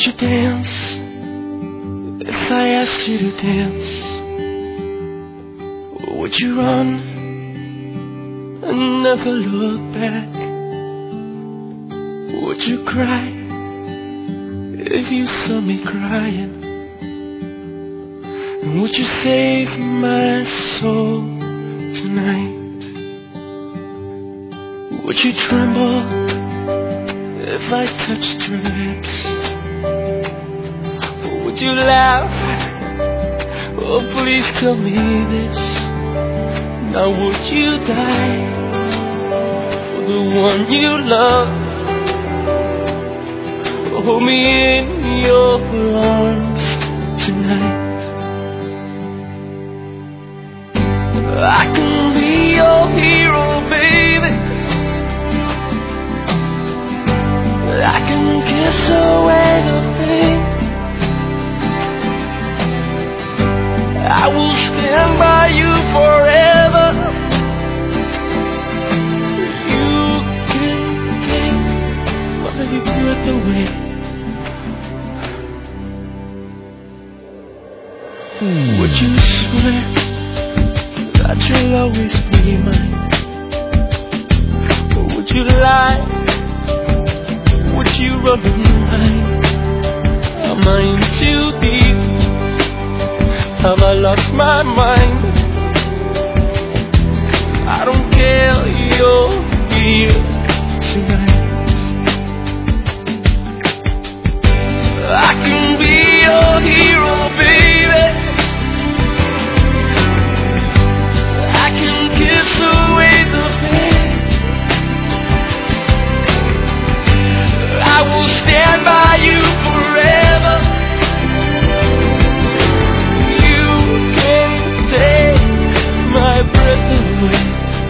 you dance if I asked you to dance? Or would you run and never look back? Would you cry if you saw me crying? And would you save my soul tonight? Would you tremble if I touched your lips? Or would you laugh? Oh, please tell me this. Now would you die for the one you love? Hold me in your arms tonight. I can be your hero, baby. I can kiss away the pain. I will stand by you forever. You can take my breath away. Would you swear that you'll always be mine? Or would you lie? Would you run away? Am I in too deep? Have I lost my mind? I don't care, you're here tonight. I can be your hero, baby. I can kiss away the pain. I will stand by you forever. You can take my breath away.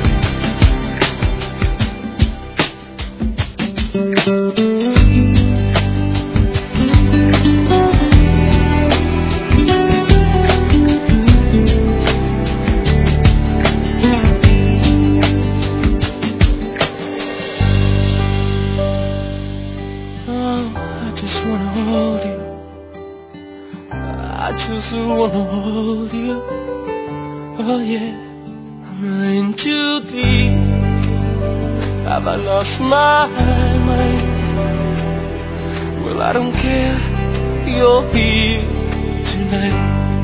I just wanna hold you. Oh yeah, I'm in too deep. Have I lost my mind? Well, I don't care, you're here tonight.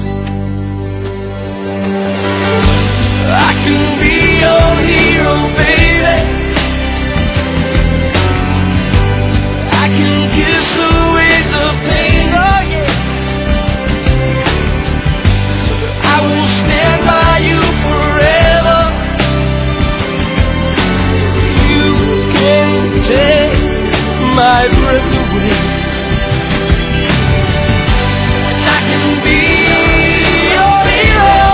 I can be your hero, baby. I can kiss away the pain, oh yeah. I will stand by you forever. You can take my breath away. I can be your hero.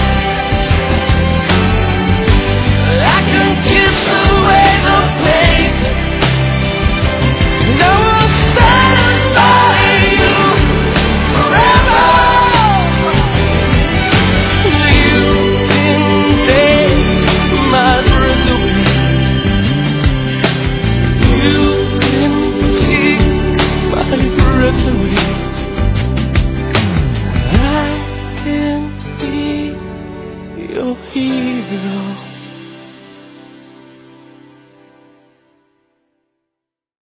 I can kiss away the pain. And I will stand by you forever. You can take my breath away. You can take my breath away. I can be your hero.